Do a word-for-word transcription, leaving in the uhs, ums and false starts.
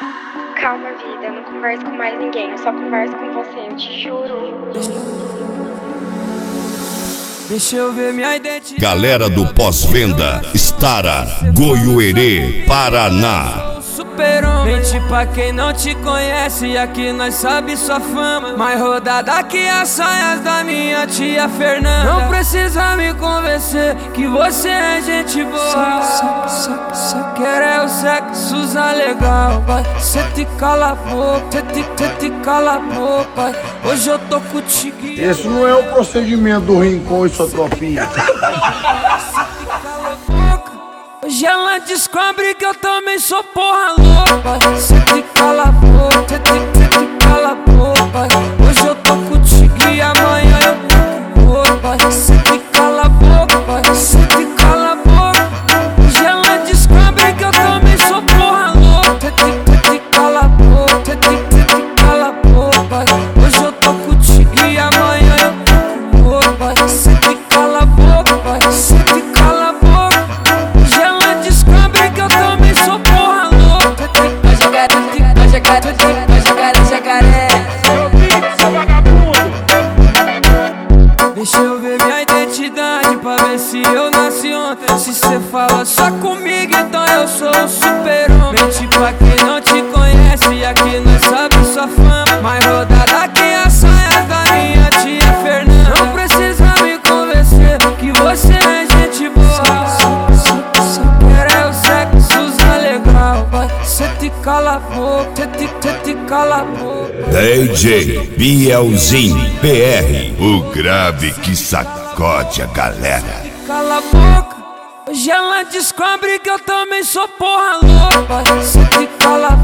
Calma, vida, eu não converso com mais ninguém, eu só converso com você, eu te juro. Deixa eu ver minha identidade. Galera do pós-venda, Stara, Goiuerê, Paraná. Mente pra quem não te conhece, aqui nós sabe sua fama. Mais rodada que as saias da minha tia Fernanda. Não precisa me convencer que você é gente boa. Só, só, só quer é o sexo usar legal, vai. Cê te cala a boca, cê te, cê te cala a boca, vai. Hoje eu tô contigo. Esse não é o procedimento do Rincon e sua tropinha. Hoje ela descobre que eu também sou porra louca. Cê te cala a boca, cê te, cê te cala a boca. Hoje eu tô contigo e amanhã eu tô com outra. Cê te cala a boca, cê te cala a boca. Hoje ela descobre que eu também sou porra louca. Cê te, cê te cala a boca, cê te, cê te cala a boca. Hoje eu tô contigo e amanhã eu tô com outra. Cê te cala a boca, cê te cala a boca. Deixa eu ver minha identidade pra ver se eu nasci ontem. Se cê fala só comigo, então eu sou um super-homem. Mente pra quem não te conhece, aqui nós sabe sua fama. Mais rodada que as saias da minha tia Fernanda. Não precisa me convencer que você é gente boa. Só, só, só quer é o sexo usar legal, vai. Cê te cala a boca, cê te, cê te cala a boca. D J Bielzinho P R, o grave que sacode a galera. Cala a boca, hoje ela descobre que eu também sou porra louca. Cê te cala a